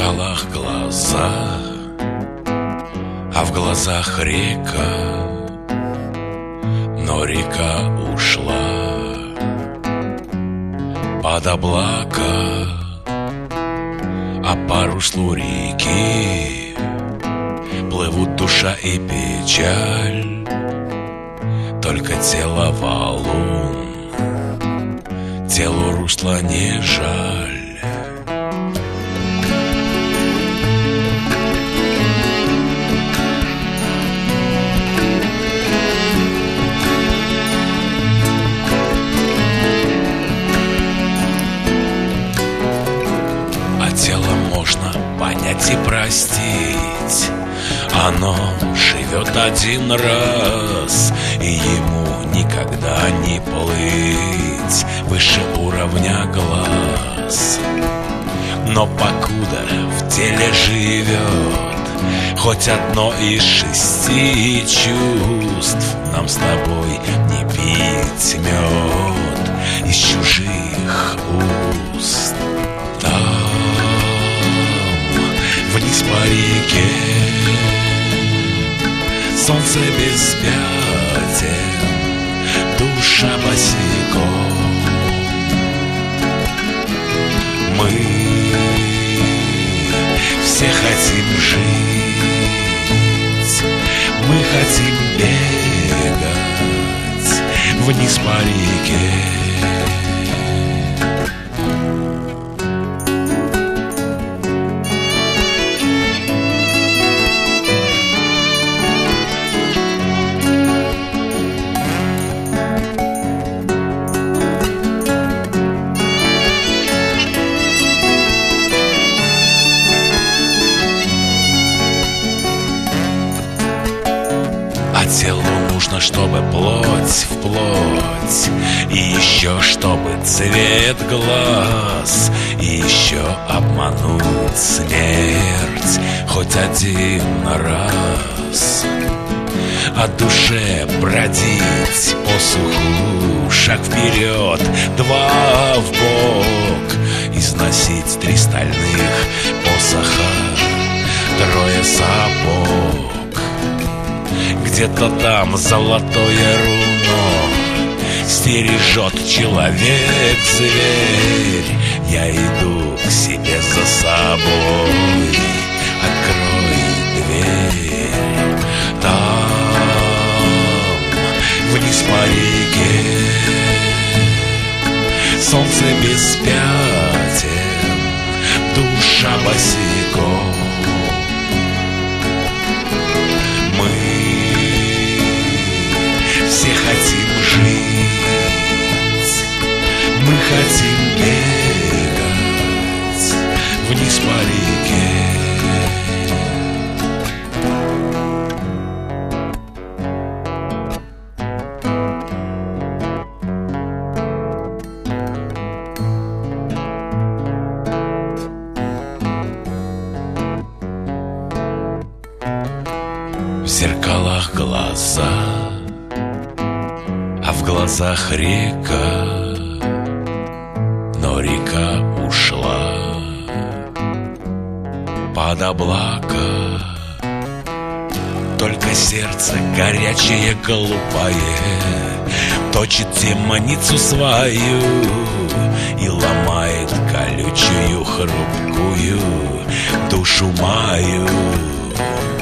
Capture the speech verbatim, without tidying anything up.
зеркалах глаза, а в глазах река, но река ушла под облака, а по руслу реки плывут душа и печаль. Только тело валун, телу русла не жаль. Понять и простить, оно живет один раз, и ему никогда не плыть выше уровня глаз. Но покуда в теле живет хоть одно из шести чувств, нам с тобой не пить мед из чужих уст. Вниз по реке солнце без пятен, душа босиком. Мы все хотим жить, мы хотим бегать вниз по реке. Телу нужно, чтобы плоть в плоть, и еще чтобы цвет глаз, и еще обмануть смерть хоть один раз. А душе бродить по суху, шаг вперед, два вбок, износить три стальных посоха, трое сапог. Где-то там золотое руно стережет человек-зверь. Я иду к себе за собой, открой дверь. Там, вниз по реке, солнце без пятен, душа босиком. Все хотим жить, мы хотим бегать вниз по реке. В зеркалах глаза, а в глазах река, но река ушла под облака. Только сердце горячее, глупое точит темницу свою и ломает колючую, хрупкую душу мою.